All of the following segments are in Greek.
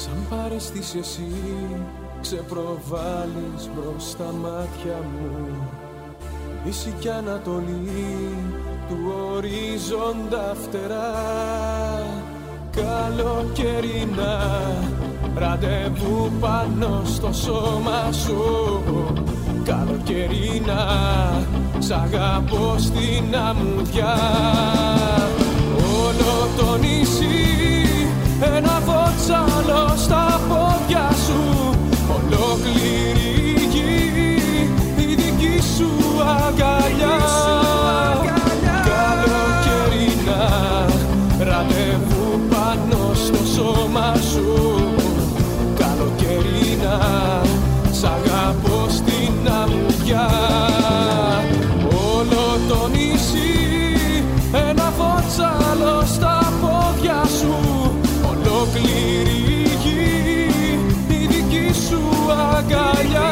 Σαν παραισθείς εσύ ξεπροβάλλεις μπρος στα μάτια μου, Δύση κι Ανατολή του ορίζοντα φτερά. Καλοκαιρινά ραντεβού πάνω στο σώμα σου, καλοκαιρινά σ' αγαπώ στην αμμουδιά. Όλο το νησί ένα βότσαλο στα πόδια σου, ολόκληρη γη η δική σου αγκαλιά. Καλοκαιρινά ραντεβού πάνω στο σώμα σου, καλοκαιρινά σ' αγαπώ στην αμμουδιά. Όλο το νησί ένα βότσαλο στα πόδια σου, ολόκληρη γη η δική σου αγκαλιά.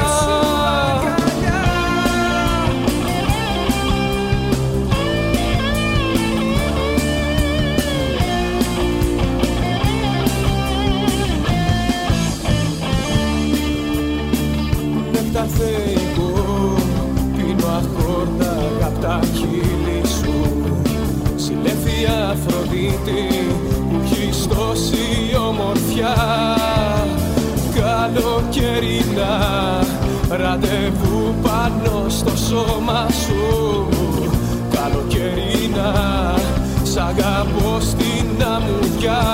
Θεϊκό, πίνω αχόρτα απ' τα χείλη σου, συλλέφθη Αφροδίτη που έχεις τόση ομορφιά. Καλοκαιρινά ραντεβού πάνω στο σώμα σου, καλοκαιρινά σ' αγαπώ στην αμμουδιά.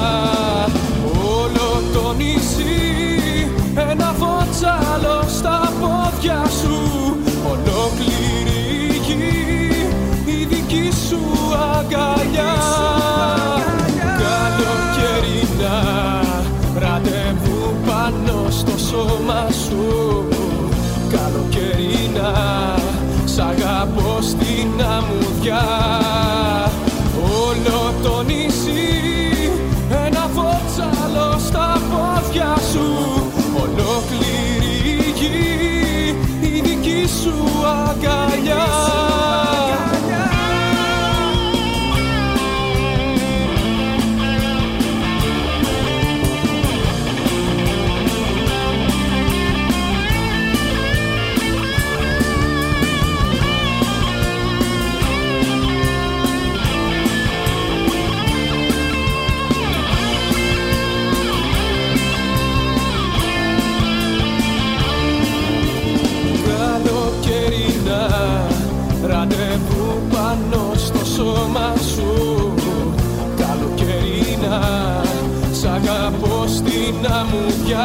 Όλο το νησί ένα βότσαλο στα πόδια σου, ολόκληρη γη η δική σου αγκαλιά. Καλοκαιρινά ραντεβού πάνω στο σώμα σου, καλοκαιρινά σ' αγαπώ στην αμμουδιά. Όλο το νησί ένα βότσαλο στα πόδια σου, ολόκληρη γη η δική σου αγκαλιά. Ραντεβού πάνω στο σώμα σου, καλοκαιρινά σ' αγαπώ στην αμμουδιά.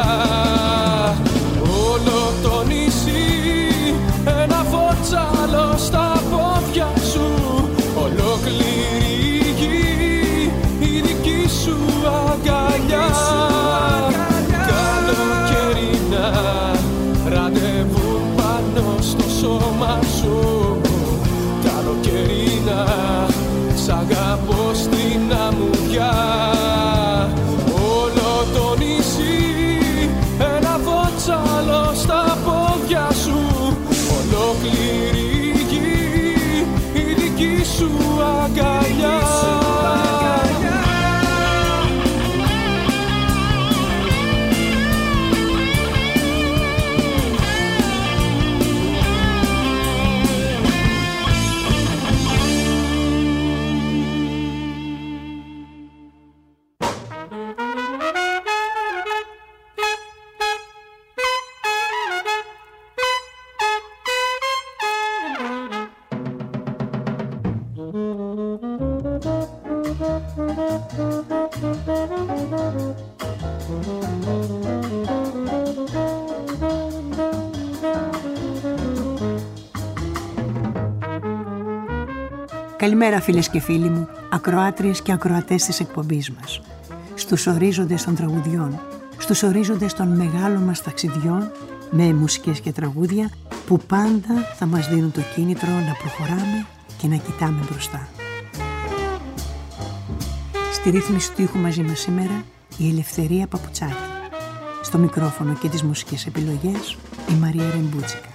Όλο το νησί ένα βότσαλο στα πόδια σου, ολόκληρη γη η δική σου αγκαλιά. Καλοκαιρινά ραντεβού πάνω στο σώμα σου, καλοκαιρινά σ' αγαπώ στην αμμουδιά. Όλο το νησί ένα βότσαλο στα πόδια σου, ολόκληρη γη η δική σου αγκαλιά. Καλημέρα φίλες και φίλοι μου, ακροάτριες και ακροατές της εκπομπής μας. Στους ορίζοντες των τραγουδιών, στους ορίζοντες των μεγάλων μας ταξιδιών, με μουσικές και τραγούδια που πάντα θα μας δίνουν το κίνητρο να προχωράμε και να κοιτάμε μπροστά. Στη ρύθμιση του ήχου μαζί μας σήμερα η Ελευθερία Παπουτσάκη. Στο μικρόφωνο και τις μουσικές επιλογές η Μαρία Ρεμπούτσικα.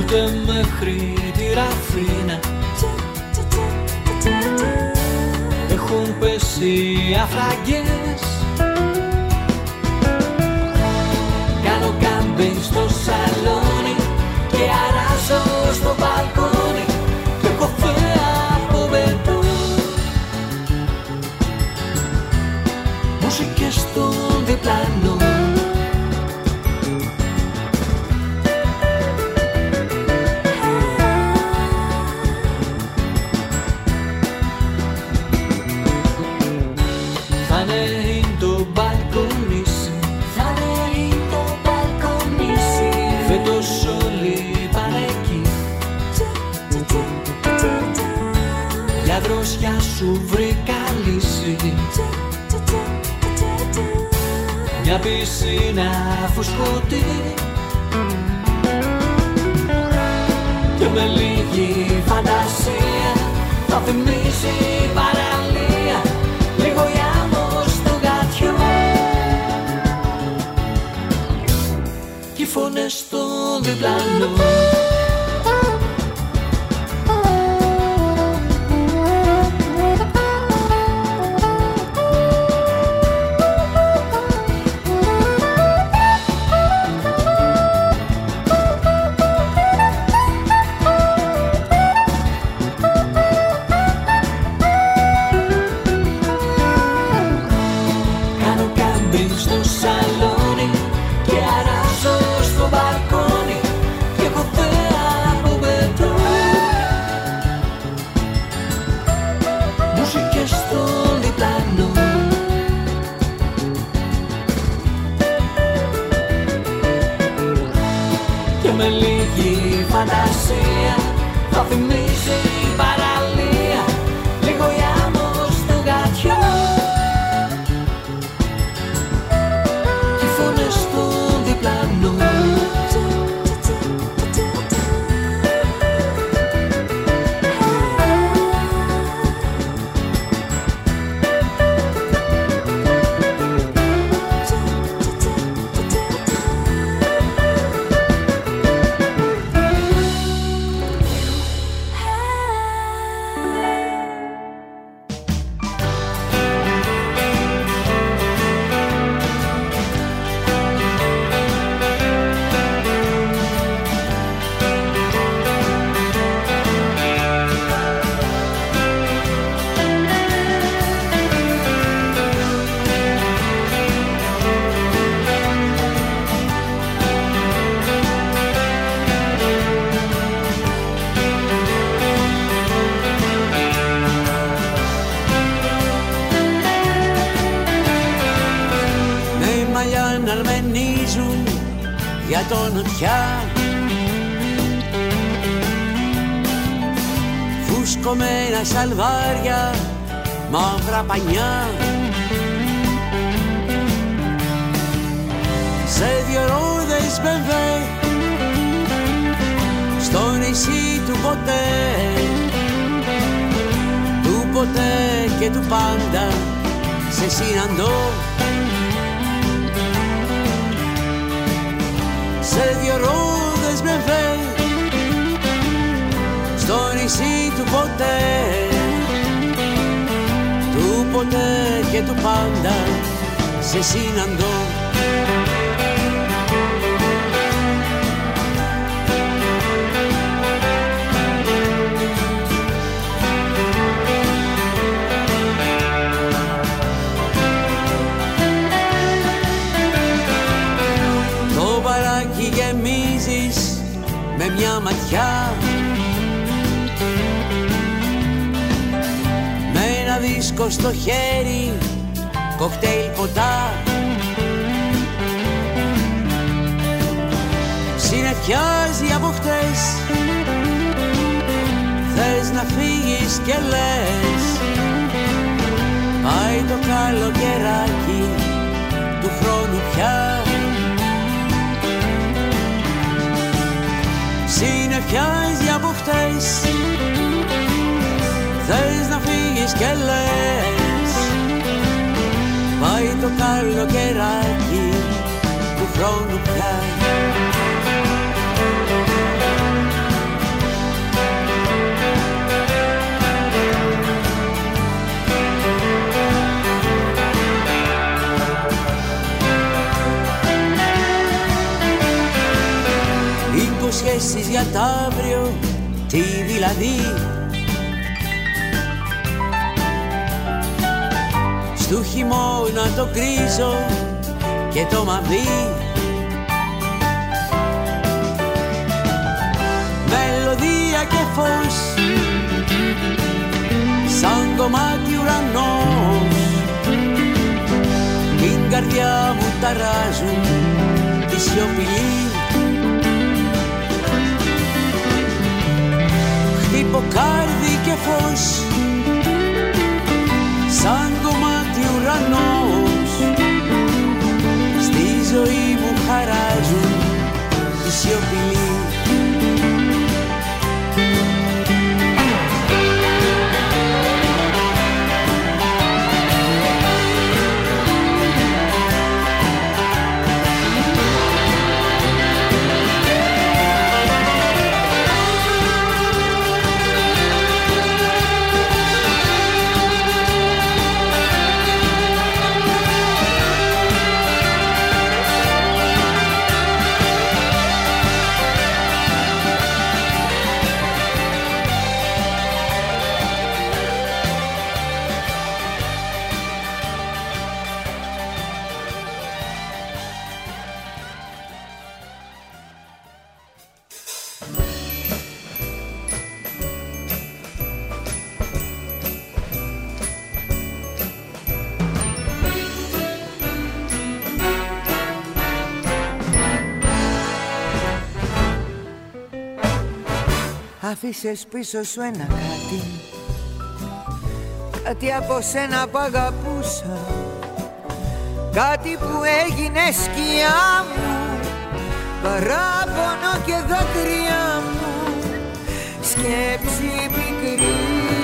ούτε μέχρι τη Ραφίνα. Έχουν πέσει αφραγγές. Κάνω κάμπινγκ στο σαλόνι και αράζω στο μπαλκόνι και έχω θέα από μπετόν. Μουσικές στον διπλανό. Δροσιά σου βρήκα λύση. Μια πισίνα φουσκωτή και με λίγη φαντασία θα θυμίσει παραλία. Λίγο ιάμος στο γατιό κι οι φωνές στον διπλανό. Με λίγη φαντασία θα θυμίσει παραλία. Λίγο ιάμος στο γατιό κι οι φωνές στον διπλανό. Για το νοτιά φουσκωμένα σαλβάρια, μαύρα πανιά. Σε δυο ρόδες μπεμβέ στο νησί του ποτέ και του πάντα σε συναντώ. Σε δυο ρόδες μπεμβέ στο νησί του ποτέ και του πάντα σε συναντώ. Το μπαράκι γεμίζεις με μια ματιά, με ένα δίσκο στο χέρι, κοκτέιλ ποτά. Συνεφιάζει από χτες, θες να φύγεις και λες πάει το καλοκαιράκι του χρόνου πια. Συνεφιάζει από χτες, θες να φύγεις και λες πάει το καλοκαιράκι του χρόνου πια. σχέσεις για τ' αύριο, τι δηλαδή? Στου χειμώνα το γκρίζο και το μαβί, μελωδία και φως, σαν κομμάτι ουρανός, την καρδιά μου ταράζουν τη σιωπηλή. Χτύπω κάρδι και φως, σαν κομμάτι ουρανός, στη ζωή μου χαράζουν τη σιωπηλή. Άφησες πίσω σου ένα κάτι, κάτι από σένα που αγαπούσα, κάτι που έγινε σκιά μου, παράπονο και δάκρυα μου, σκέψη πικρή.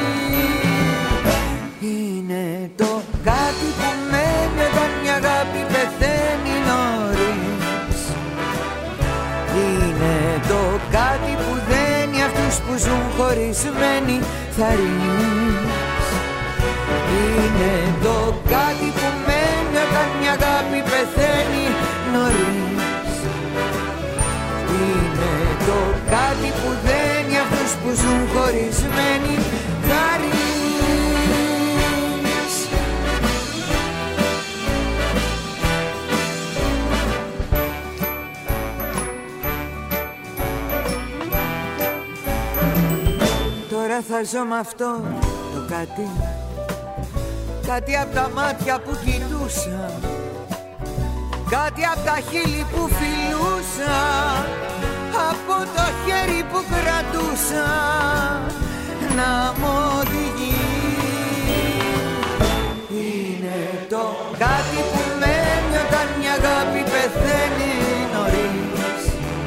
Είναι το κάτι που μένει όταν μια αγάπη πεθαίνει νωρίς. Είναι το κάτι που δένει αυτούς που ζουν χωρισμένοι θαρρύνεις. Είναι το κάτι που μένει όταν μια αγάπη πεθαίνει νωρίς. Είναι το κάτι που δένει αυτούς που ζουν χωρισμένοι θαρρύνεις. Τώρα θα ζω με αυτό το κάτι, κάτι απ' τα μάτια που κοιτούσα, κάτι απ' τα χείλη που φιλούσα, από το χέρι που κρατούσα να μ' οδηγεί. Είναι το κάτι που μένει όταν μια αγάπη πεθαίνει νωρίς.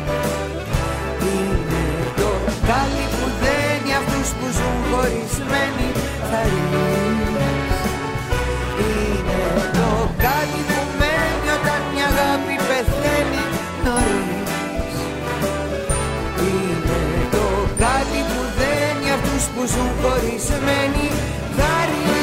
Είναι το κάτι που δένει αυτούς που ζουν χωρισμένοι θαρρύνεις. Είναι το κάτι που μένει όταν μια αγάπη πεθαίνει νωρίς. Είναι το κάτι που δένει αυτούς που ζουν χωρισμένοι θαρρύνεις.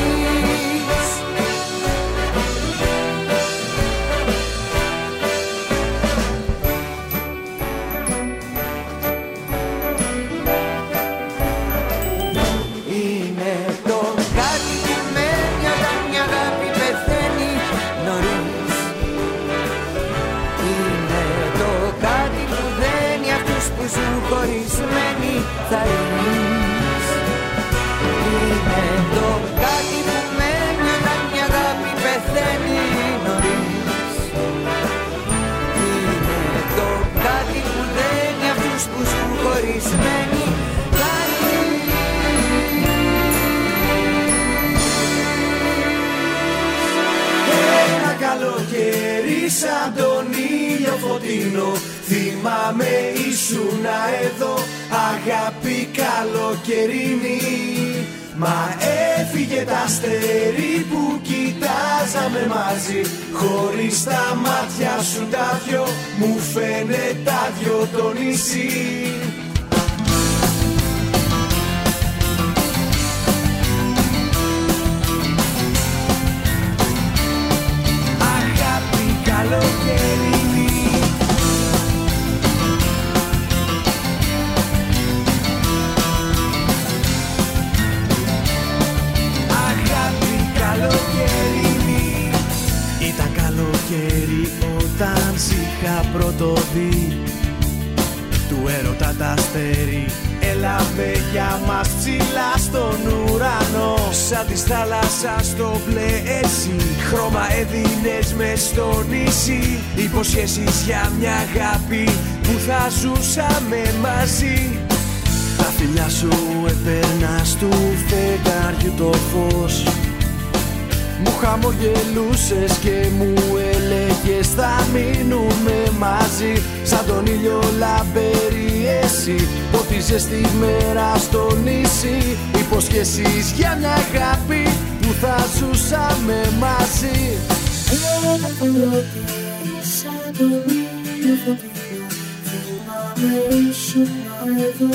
Χωρισμένοι θαρρύνεις. Είναι το κάτι που μένει όταν μια αγάπη πεθαίνει νωρίς. Είναι το κάτι που δένει αυτούς που ζουν χωρισμένοι θαρρύνεις. Ένα καλοκαίρι σαν τον ήλιο φωτεινό, θυμάμαι ήσουνα εδώ, αγάπη καλοκαιρινή. Μα έφυγε τ' αστέρι που κοιτάζαμε μαζί, χωρίς τα μάτια σου τα δυο, μου φαίνεται άδειο το νησί. Αγάπη καλοκαιρινή. πρώτο δει του έρωτα τα αστέρι έλαβε για μας ψηλά στον ουρανό. Σαν της θάλασσας το πλαίσι χρώμα έδινες μες στο νησί. Υποσχέσεις για μια αγάπη που θα ζούσαμε μαζί. Τα φιλιά σου έπαιρνας του φεγγάριου το φως. Μου χαμογελούσες και μου έλεγες θα μείνουμε μαζί. Σαν τον ήλιο λαμπερή εσύ πότιζες τη μέρα στο νησί. Υποσχέσεις για μια αγάπη που θα ζούσαμε μαζί. Σαν τον ήλιο θυμάμαι ήσουν εδώ.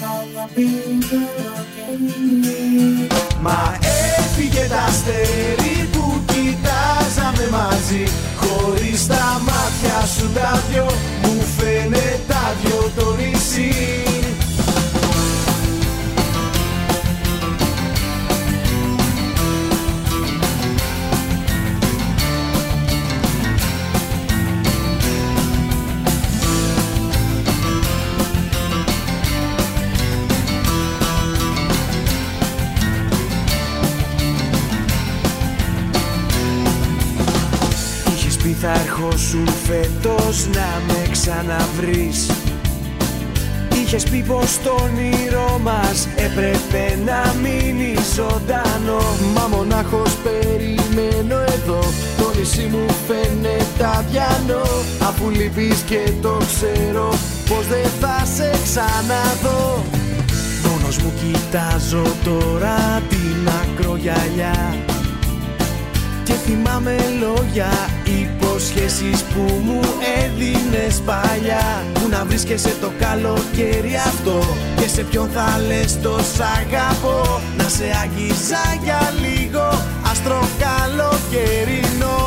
Μα έφυγε τα αστέρι που κοιτάζαμε μαζί. Χωρίς τα μάτια σου τα δυο μου φαίνεται άδειο το νησί. Θα ερχόσουν φέτος να με ξαναβρεις. Είχες πει πως το όνειρό μας έπρεπε να μείνει ζωντανό. Μα μονάχος περιμένω εδώ, το νησί μου φαίνεται αδιανό. Αφού λείπεις και το ξέρω πως δεν θα σε ξαναδώ. Μόνος μου κοιτάζω τώρα την ακρογιαλιά και θυμάμαι λόγια, υποσχέσεις που μου έδινες παλιά. Πού να βρίσκεσαι το καλοκαίρι αυτό και σε ποιον θα λες το σ' αγαπώ. Να σε άγγιζα για λίγο, άστρο καλοκαιρινό.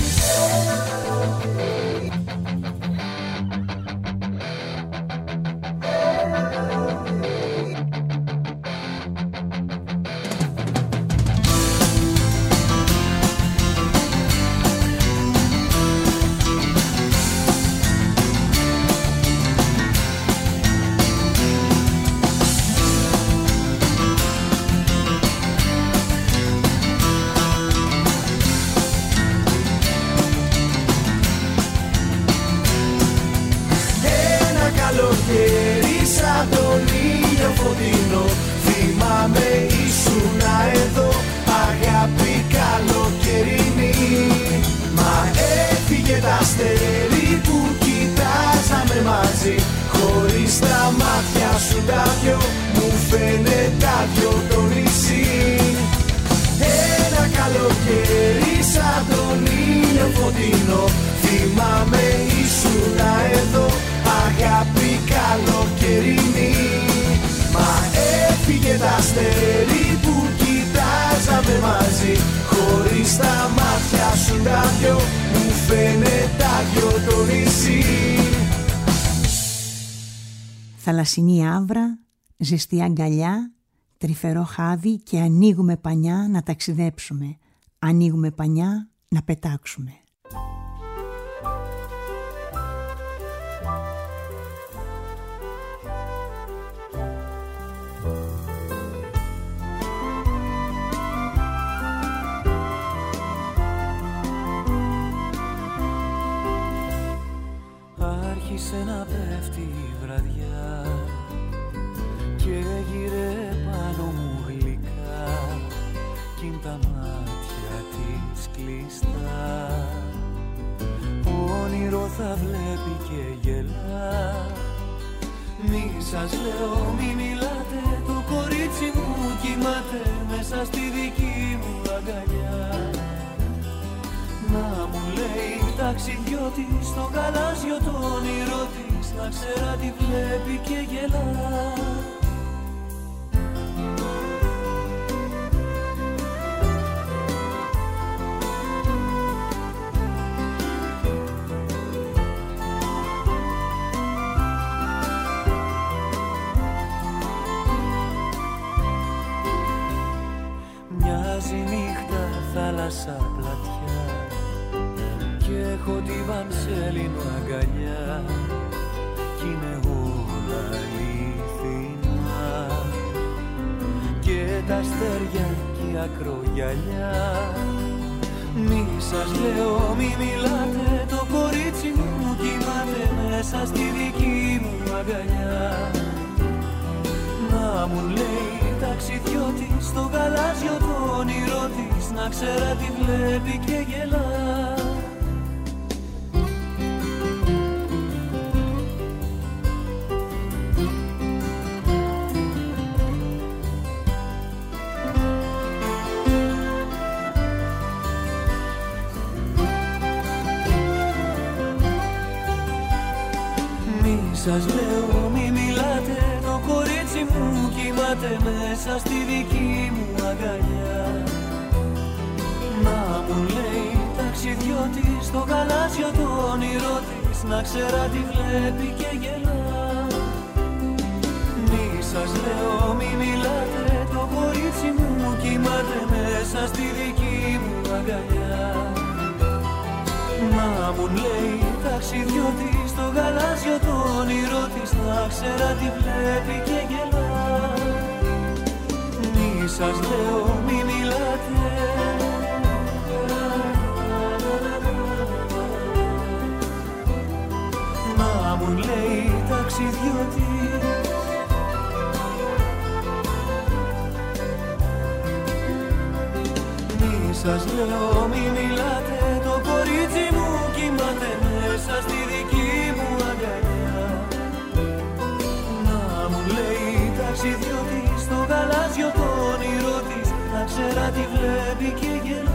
Θαλασσινή άβρα, ζεστή αγκαλιά, τρυφερό χάδι και ανοίγουμε πανιά να ταξιδέψουμε. Ανοίγουμε πανιά να πετάξουμε. Άρχισε να πέφτει η βραδιά και γύρε πάνω μου γλυκά κι είναι τα μάτια της κλειστά. Όνειρο θα βλέπει και γελά. Μη σας λέω μη μιλάτε, το κορίτσι μου κοιμάται μέσα στη δική μου αγκαλιά. Να μου λέει ταξιδιώτης στο γαλάζιο το όνειρό της, να ξέρα τι βλέπει και γελά. Μοιάζει νύχτα θάλασσα πλατιά και Έχω τη βανσέλινο αγκαλιά κι είναι όλα αληθινά και τα αστέρια κι η ακρογιαλιά. Μη σας λέω μη μιλάτε, το κορίτσι μου κοιμάται μέσα στη δική μου αγκαλιά. Να μου λέει ταξιδιώτης στο γαλάζιο το όνειρό της, να ξέρα τι βλέπει και γελά. Σας λέω μη μιλάτε, το κορίτσι μου κοιμάται μέσα στη δική μου αγκαλιά. Να μου λέει ταξιδιώτης στο γαλάζιο το όνειρό της, να ξέρα τι βλέπει και γελά. Μη σας λέω μη μιλάτε, το κορίτσι μου κοιμάται μέσα στη δική μου αγκαλιά. Να μου λέει ταξιδιώτης στο γαλάζιο το όνειρό της, να ξέρα τι βλέπει και γελά. Μη σας λέω μη μιλάτε, να μου λέει ταξιδιώτης. Μη σας λέω μη μιλάτε, το κορίτσι μου κοιμάται μέσα στη δική μου αγκαλιά. Να μου λέει ταξιδιώτης στο γαλάζιο το όνειρό της, να ξέρα τι βλέπει και γελά.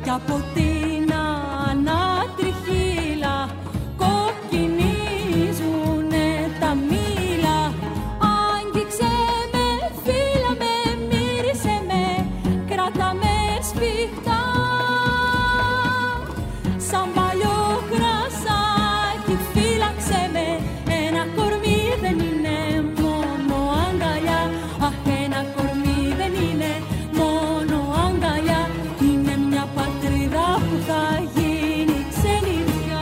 κι από την ανατριχύλα κοκκινίζουνε τα μήλα. Άγγιξε με, φίλα με, μύρισε με, κράτα με σφιχτά. Σαν παλιό κρασάκι φύλαξε με, ένα κορμί δεν είναι μόνο αγκαλιά. Αχ, ένα κορμί δεν είναι μόνο αγκαλιά. Είναι μια πατρίδα που θα γίνει ξενιδιά.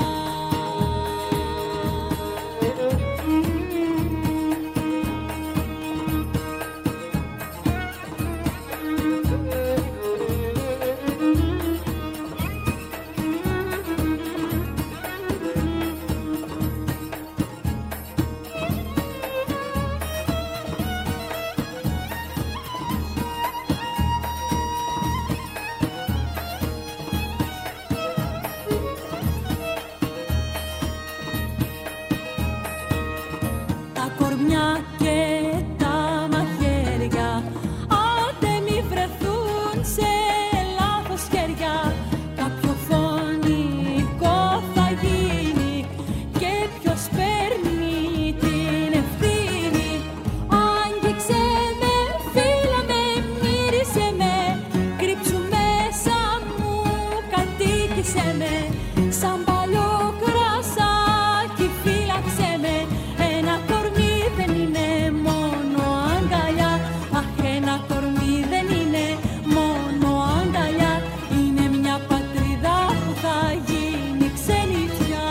Τα κορμιά και τα μαχαίρια, άντε μη βρεθούν σε λάθος χέρια. Κάποιο φωνικό θα γίνει και ποιος παίρνει την ευθύνη. Άγγιξε με, φίλα με, μύρισε με, κρύψου μέσα μου, κατοίκησε με. Σαν παλιό κρασάκι φύλαξε με, ένα κορμί δεν είναι μόνο αγκαλιά. Αχ, ένα κορμί δεν είναι μόνο αγκαλιά. Είναι μια πατρίδα που θα γίνει ξενιτιά.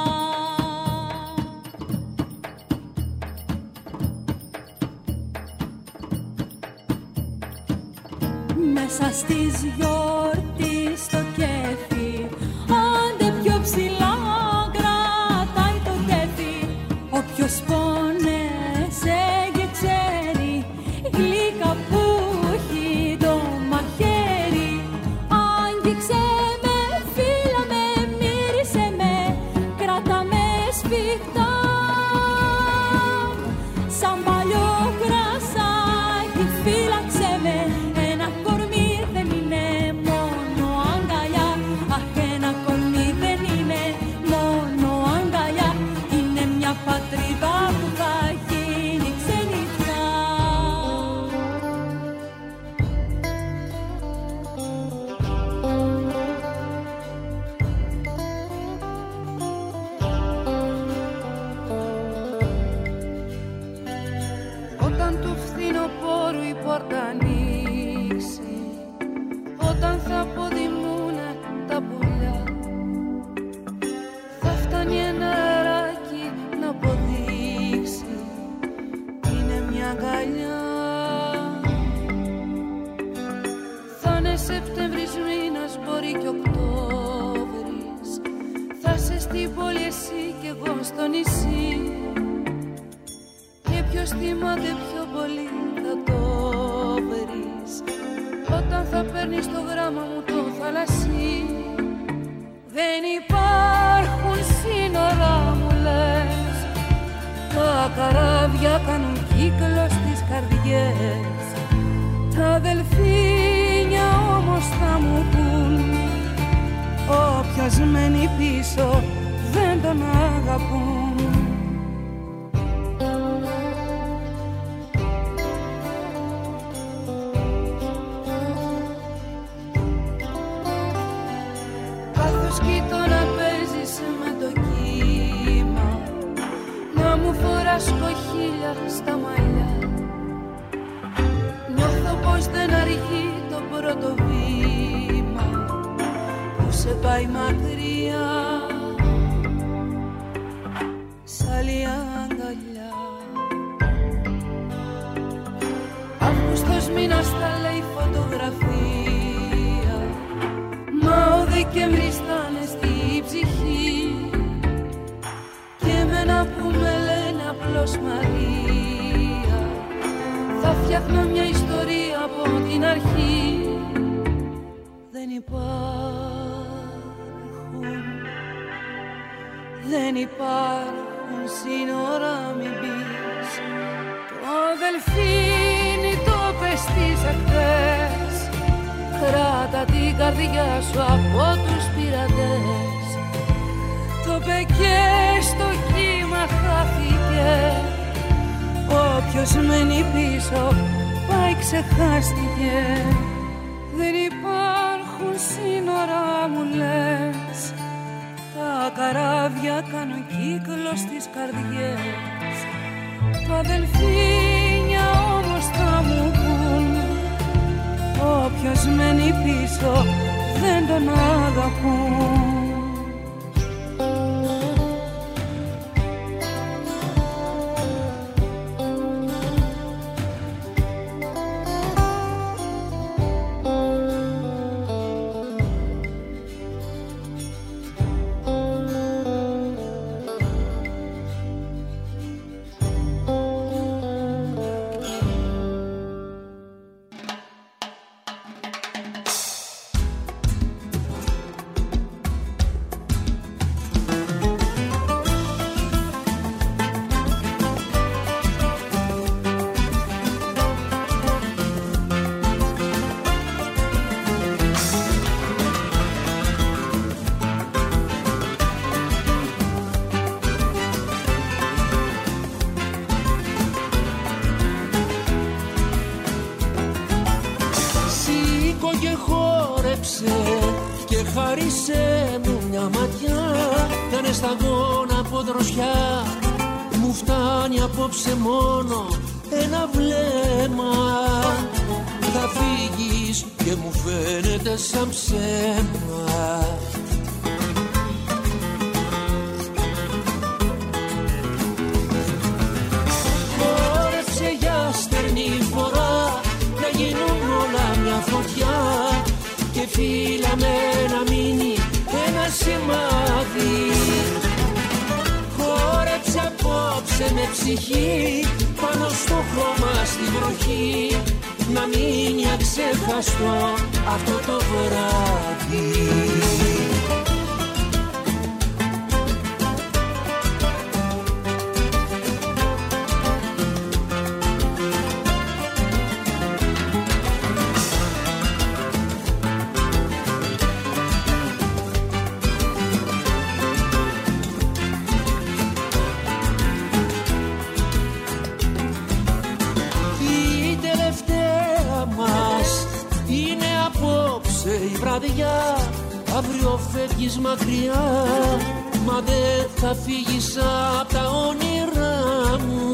Μέσα στις γιορτή στο κέφι, άντε πιο ψηλά κρατάει το τέφι. Όποιος πόνεσε και ξέρει γλυκά που έχει το μαχαίρι. Άγγιξε με, φίλα με, μύρισε με, κράτα με σφιχτά. Σαν παλιό κρασάκι φύλαξε με, ένα κορμί δεν είναι μόνο αγκαλιά. Αχ, ένα κορμί δεν είναι μόνο αγκαλιά. Είναι μια πατρίδα που θα γίνει ξενιτιά. Όταν του φθινοπόρου η πόρτα ανοίξει, όταν θα αποδημούνε τα πουλιά, θα φτάνει ένα αεράκι να αποδείξει είναι μια αγκαλιά. Θα είναι Σεπτέμβρης μήνας, μπορεί και Οκτώβρης, θα είσαι στην πόλη εσύ κι εγώ στο νησί. Και ποιος θυμάται πιο πολύ θα το βρεις, όταν θα παίρνεις το γράμμα μου το θαλασσί. Δεν υπάρχουν σύνορα μου λες, τα καράβια κάνουν κύκλο στις καρδιές. Τα αδελφίνια όμως θα μου πουν, όποιος μένει πίσω δεν τον αγαπούν. Κοίτω να παίζεις με το κύμα, να μου φοράς κοχύλια στα μαλλιά. Νιώθω πως δεν αργεί το πρώτο βήμα που σε πάει μακριά, σ' άλλη αγκαλιά. Αύγουστος μήνας θα λέει φωτογραφία, μα ο Δεκέμβρης θα είναι στη ψυχή. Και εμένα που με λένε απλώς Μαρία, θα φτιάχνω μια ιστορία από την αρχή. Δεν υπάρχουν σύνορα, μην πεις. Το Δελφίνι το πες τις αχθές, κράτα κράτα την καρδιά σου από τους πειρατές. Το πεκέ στο κύμα χάθηκε, όποιος μένει πίσω πάει ξεχάστηκε. Δεν υπάρχουν σύνορα μου λες, τα καράβια κάνουν κύκλο στις καρδιές. Το αδελφίνια όμως θα μου πουν, όποιος μένει πίσω δεν τον αγαπούν. Απόψε μόνο ένα βλέμμα, θα φύγεις και μου φαίνεται σαν ψέμα. Χόρεψε για στερνή φορά, να γίνουν όλα μια φωτιά και φύλλα με να μείνει ένα σημάδι. Χόρεψε απόψε με ψυχή, πάνω στο χώμα στην βροχή, να μείνει αξέχαστο αυτό το βράδυ. Αύριο φεύγεις μακριά, μα δεν θα φύγεις απ' τα όνειρά μου.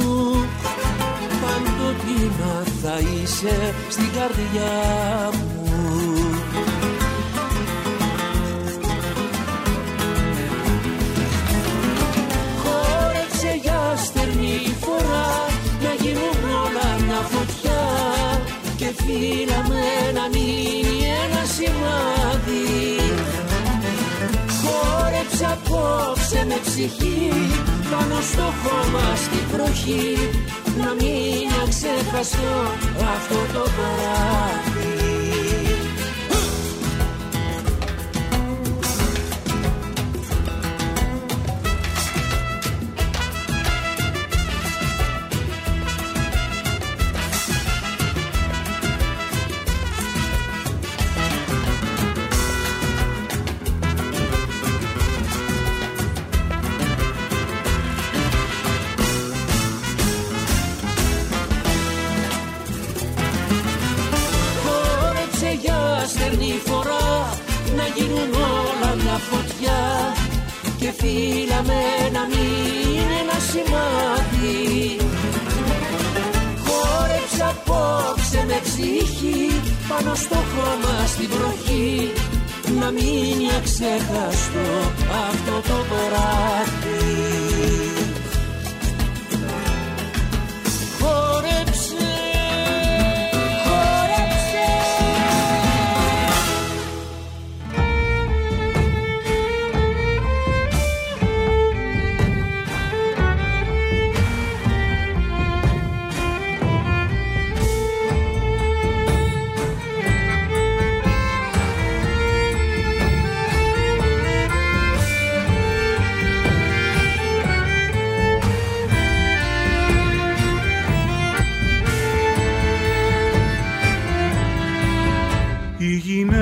Παντοτινά θα είσαι στην καρδιά μου. Χόρεψε για στερνή φορά, να γίνουν όλα μια φωτιά και φύλλα με να μείνει ένα σημάδι. Χόρεψε απόψε με ψυχή, πάνω στο χώμα στην βροχή, να μην αξέχαστο αυτό το βράδυ. Στερνή φορά, να γίνουν όλα μια φωτιά και φύλλα με να μην ένα σημάδι. Χόρεψε απόψε με ψυχή, πάνω στο χώμα στην βροχή, να μείνει αξέχαστο αυτό το βράδυ.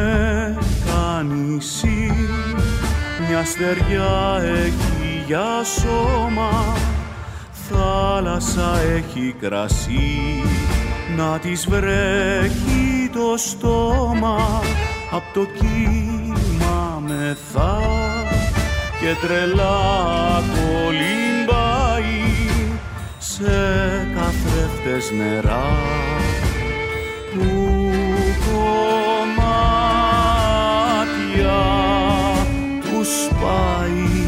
γυναίκα νησί, μια στεριά έχει για σώμα, θάλασσα έχει κρασί, να της βρέχει το στόμα, απ' το κύμα μεθά και τρελά κολυμπάει σε καθρέφτες νερά που κομμάτια του σπάει.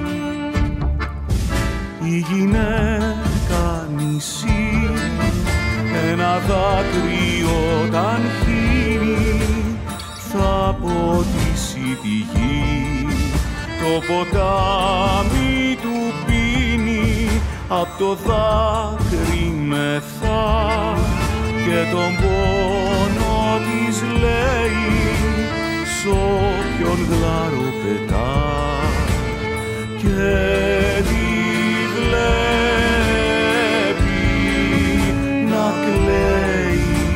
Η γυναίκα νησί, ένα δάκρυ όταν χύνει θα ποτίσει τη γη, το ποτάμι του πίνει, απ' το δάκρυ μεθά και τον πόνο της λέει σ' όποιον γλάρο πετά και τη βλέπει να κλαίει.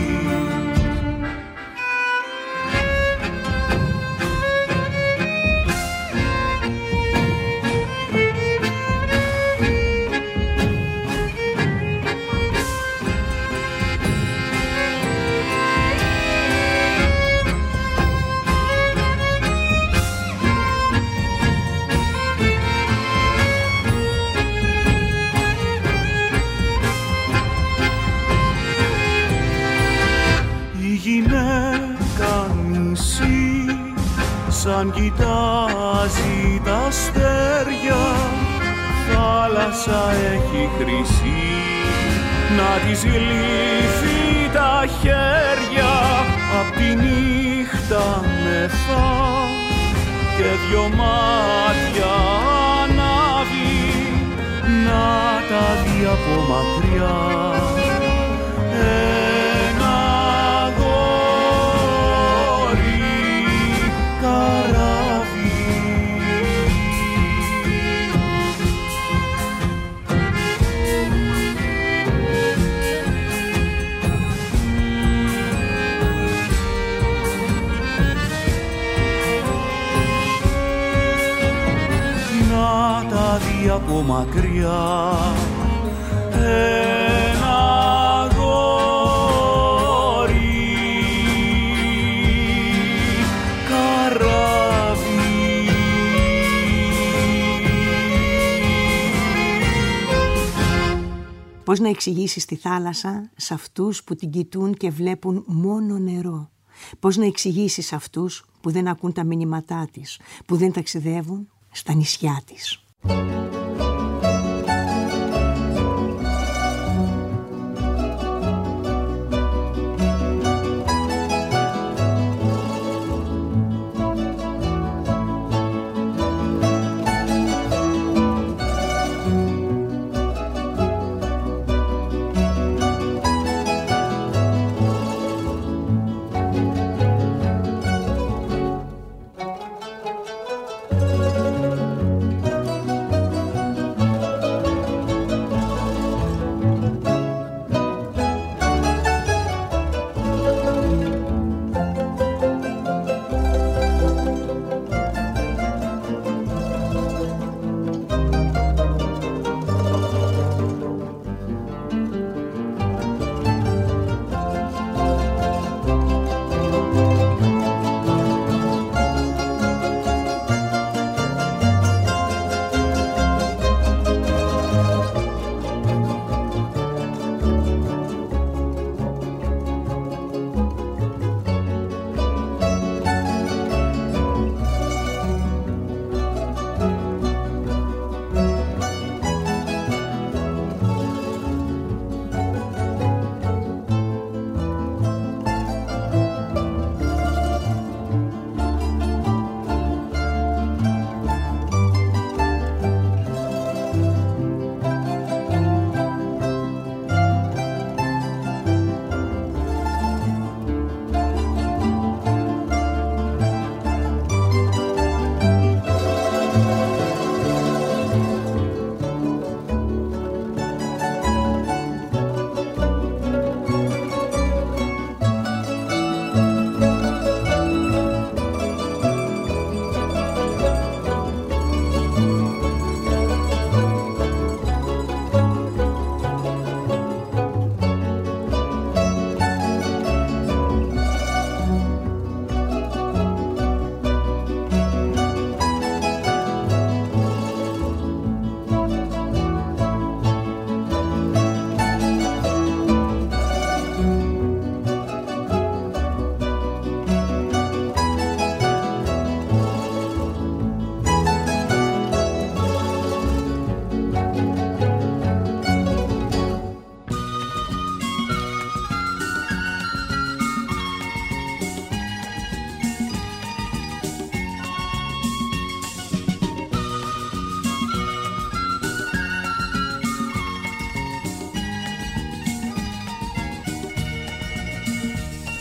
Σαν κοιτάζει τα αστέρια, θάλασσα έχει χρυσή, να της λύθει τα χέρια, απ' τη νύχτα μεθά και δυο μάτια ανάβει, να τα δει από μακριά. Από μακριά ένα αγόρι καράβι. Πώς να εξηγήσεις τη θάλασσα σε αυτούς που την κοιτούν και βλέπουν μόνο νερό? Πώς να εξηγήσεις αυτούς που δεν ακούν τα μηνύματά της, που δεν ταξιδεύουν στα νησιά της?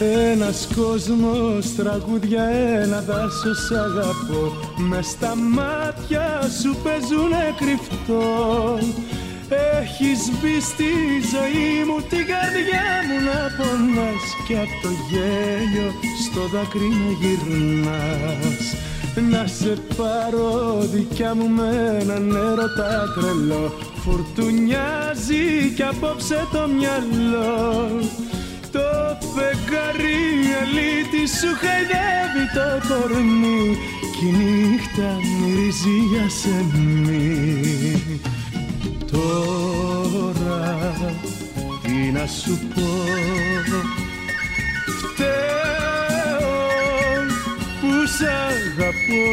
Ένας κόσμος, τραγούδια, ένα δάσος σ' αγαπώ. Μες στα μάτια σου παίζουνε κρυφτό. Έχεις μπει στη ζωή μου, την καρδιά μου να πονάς. Κι απ' το γέλιο στο δάκρυ με γυρνάς. Να σε πάρω δικιά μου με έναν έρωτα τρελό. Φουρτουνιάζει κι απόψε το μυαλό. Το φεγγάρι αλήτη σου χαϊδεύει το κορμί. Κι η νύχτα μυρίζει για σεμί. Τώρα τι να σου πω, φταίω που σ' αγαπώ.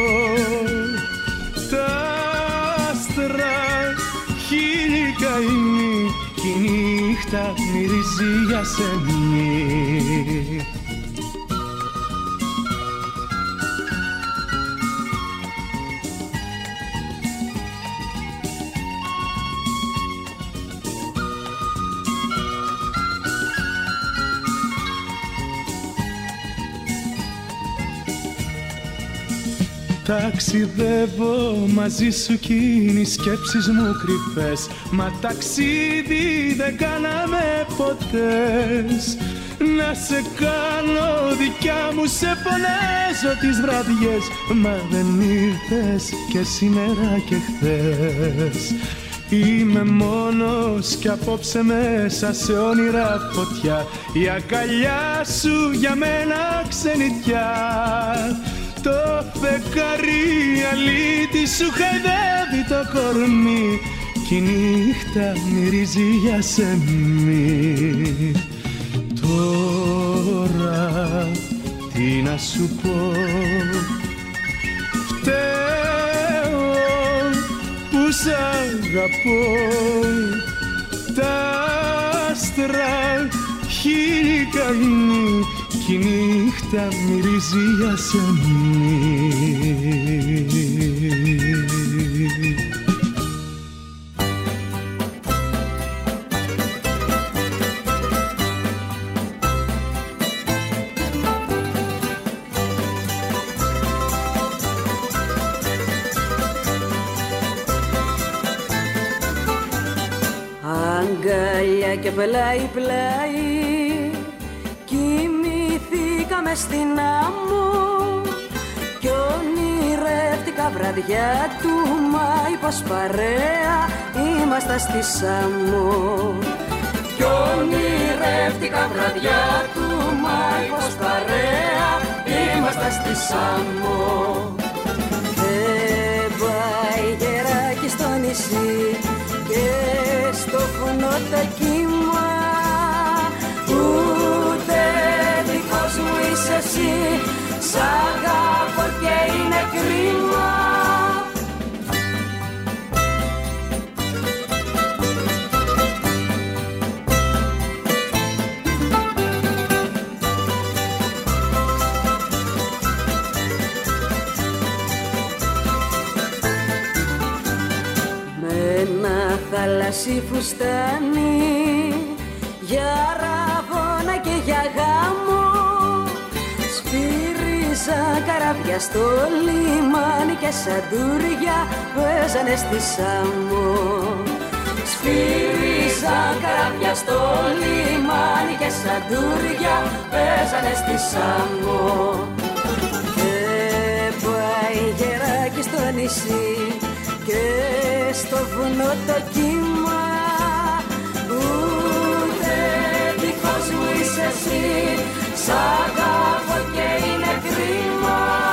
Τα άστρα χύνει καημή κι η νύχτα μυρίζει για σεμί. Ταξιδεύω μαζί σου κι είναι οι σκέψεις μου κρυφές. Μα ταξίδι δεν κάναμε ποτέ. Να σε κάνω δικιά μου, σε φωνάζω τις βραδιές. Μα δεν ήρθες και σήμερα και χθες. Είμαι μόνος κι απόψε μέσα σε όνειρα φωτιά. Η αγκαλιά σου για μένα ξενιτιά. Το φεγγάρι αλήτη σου χαϊδεύει το κορμί. Κι η νύχτα μυρίζει για σεμί. Τώρα τι να σου πω, φταίω που σ' αγαπώ. Τα άστρα χύνει καημή κι η νύχτα μυρίζει για σεμί. Αγκαλιά και πλάι-πλάι κοιμηθήκαμε στην άμμο κι ονειρεύτηκα βραδιά του Μάη πως παρέα είμαστε στη Σάμμο. Κι ονειρεύτηκα βραδιά του Μάη πως παρέα είμαστε στη Σάμμο. Δεν πάει γεράκι στο νησί και στο βουνό το κύμα, ούτε δικός μου είσαι εσύ. Σ' αγαπώ και είναι κρίμα. Θάλασσι φουστάνι για ραβώνα και για γάμο. Σφύριζα καράβια στο λιμάνι και σαντούρια παίζανε στη Σάμμο. Σφύριζα καράβια στο λιμάνι και σαντούρια παίζανε στη Σάμμο. Και πάει γεράκι στο νησί και στο βουνό το κύμα, ούτε δικός μου είσαι εσύ. Σ' αγαπώ και είναι κρίμα.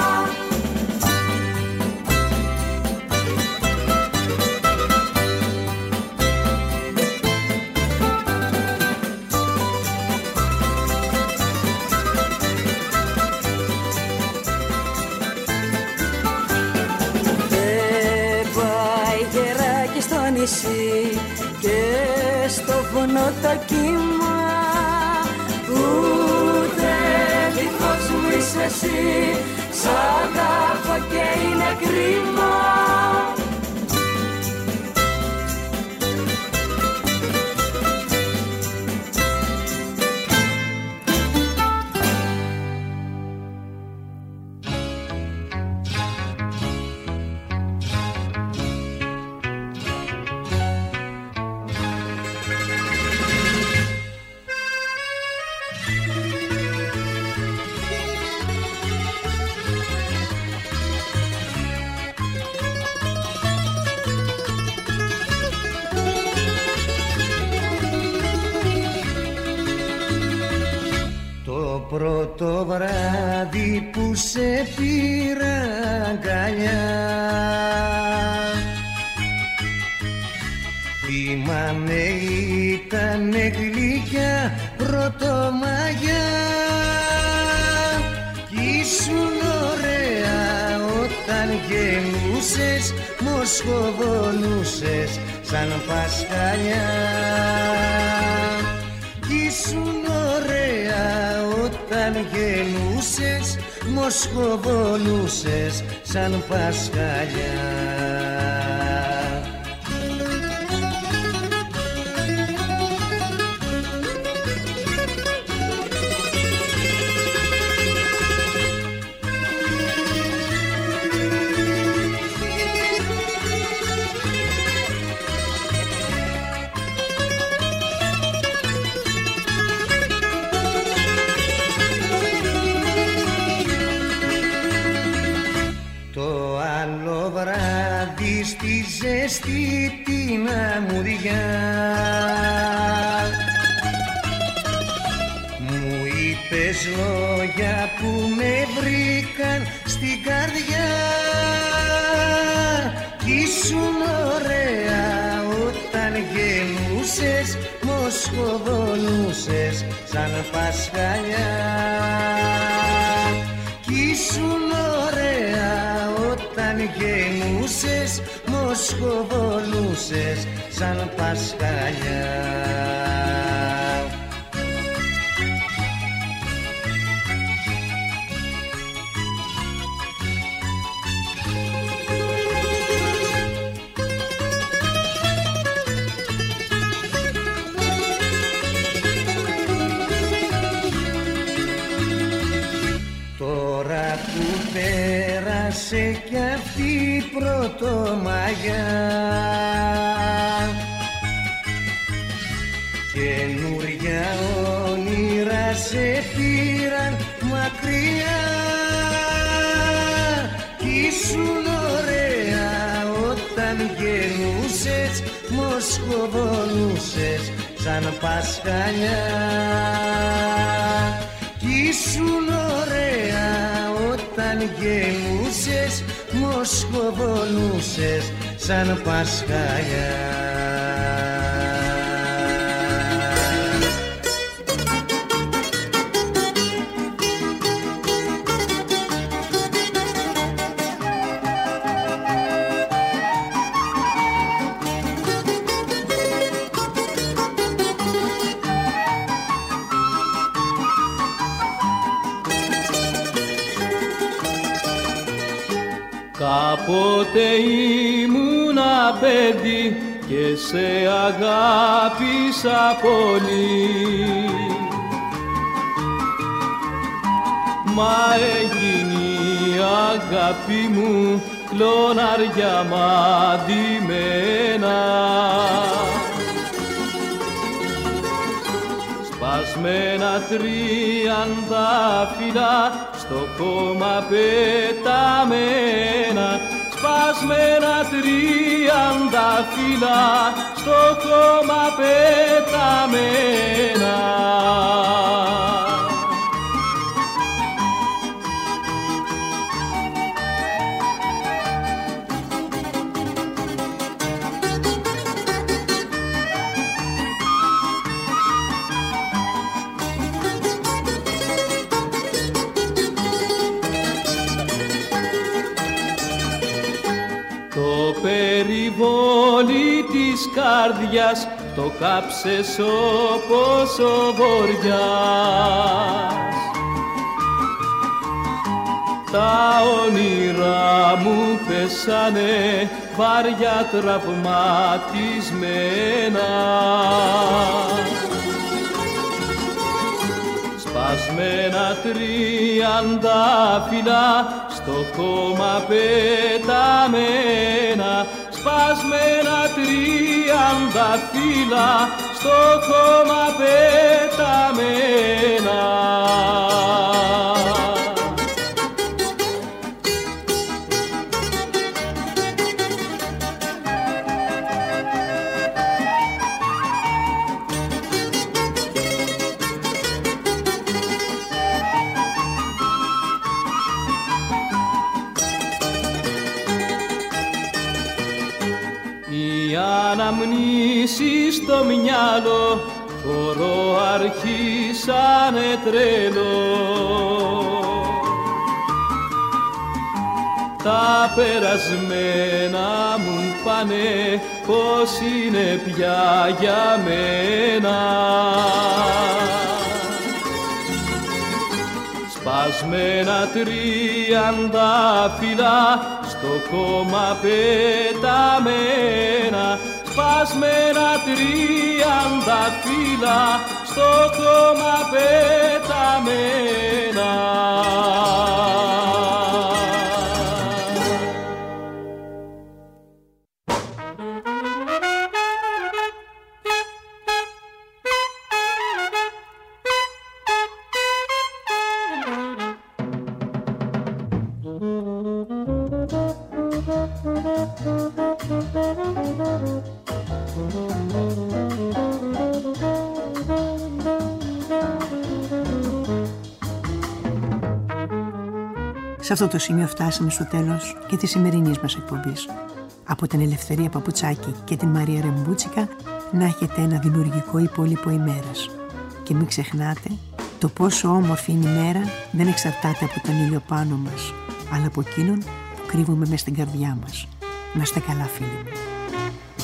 Και στο βουνό το κύμα, ούτε δικός μου είσαι εσύ. Σ' αγαπώ και είναι κρίμα. σε πήρα αγκαλιά. Θυμάμαι ήτανε γλυκιά πρωτομαγιά κι ήσουν ωραία όταν γεννούσες, μοσχοβολούσες σαν πασχαλιά. Κι ήσουν ωραία όταν γεννούσες, μοσχοβολούσες σαν πασχαλιά. Στη ζέστη την αμμουδιά μου είπες λόγια που με βρήκαν στην καρδιά κι ήσουν ωραία όταν γεννούσες, μοσχοβολούσες σαν πασχαλιά. Κι ήσουν ωραία όταν γεννούσες, μοσχοβολούσες σαν πασχαλιά. Τώρα που πέρασε κι αυτή η πρωτομαγιά καινούρια όνειρα σε πήραν μακριά κι ήσουν ωραία όταν γεννούσες, μοσχοβολούσες σαν πασχαλιά. Κι ήσουν ωραία όταν γεννούσες, μοσχοβολούσες σαν πασχαλιά. Κάποτε ήμουνα παιδί και σε αγάπησα πολύ, μα έγινε η αγάπη μου κλωναριά μαντημένα. Σπασμένα τριαντάφυλλα στο κόμμα πεταμένα, σπασμένα τριαντάφυλλα στο κόμμα πεταμένα. Περιβόλι της καρδιάς το κάψες όπως ο βοριάς. Τα όνειρά μου πέσανε βαριά τραυματισμένα. Σπασμένα τριαντάφυλλα στο χώμα πεταμένα, σπασμένα τριαντάφυλλα στο χώμα πεταμένα. αναμνήσεις στο μυαλό, χορό αρχίσανε τρελό. Τα περασμένα μου πάνε, πως είναι πια για μένα. Σπασμένα 30 φύλλα στο κόμμα πεταμένα. Σπασμένα 30 φύλλα στο κόμμα πεταμένα. Σε αυτό το σημείο φτάσαμε στο τέλος και της σημερινής μας εκπομπής. Από την Ελευθερία Παπουτσάκη και την Μαρία Ρεμπούτσικα να έχετε ένα δημιουργικό υπόλοιπο ημέρας. Και μην ξεχνάτε, το πόσο όμορφη είναι η μέρα δεν εξαρτάται από τον ήλιο πάνω μας, αλλά από εκείνον που κρύβουμε μες στην καρδιά μας. Να είστε καλά, φίλοι μου.